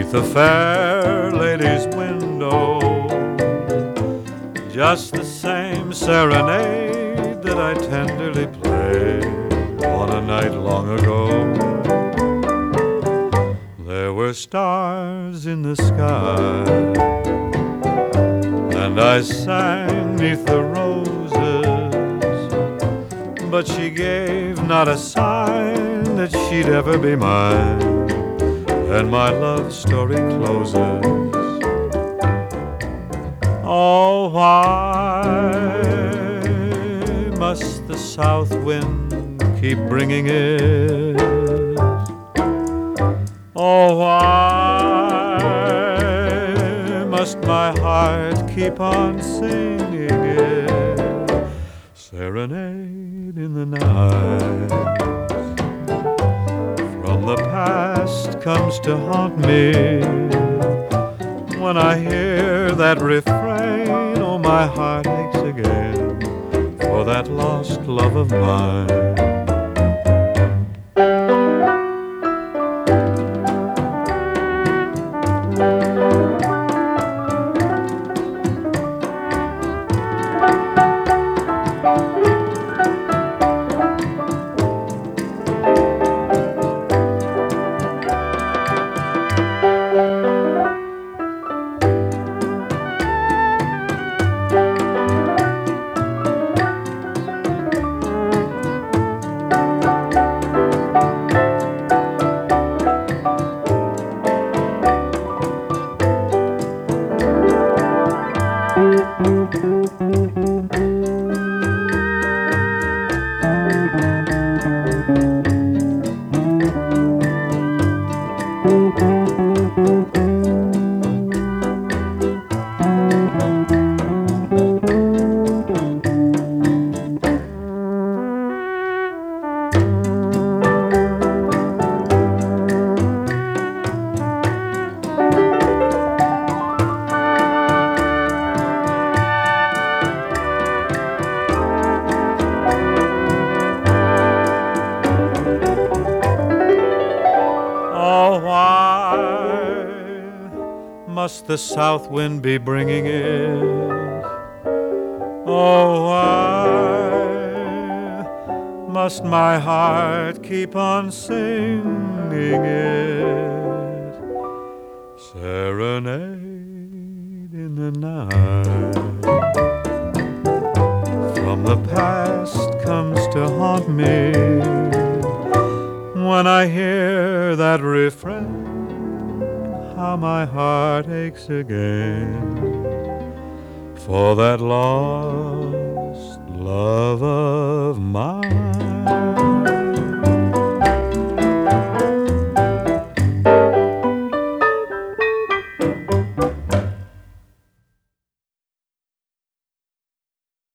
'neath the fair lady's window, just the same serenade that I tenderly played on a night long ago. There were stars in the sky, and I sang 'neath the roses, but she gave not a sign that she'd ever be mine, and my love story closes. Oh, why must the south wind keep bringing it? Oh, why must my heart keep on singing it? Serenade in the night from the past comes to haunt me. When I hear that refrain, oh, my heart aches again for that lost love of mine. Must the south wind be bringing it? Oh, why must my heart keep on singing it? Serenade in the night from the past comes to haunt me. When I hear that refrain, how my heart aches again for that lost love of mine.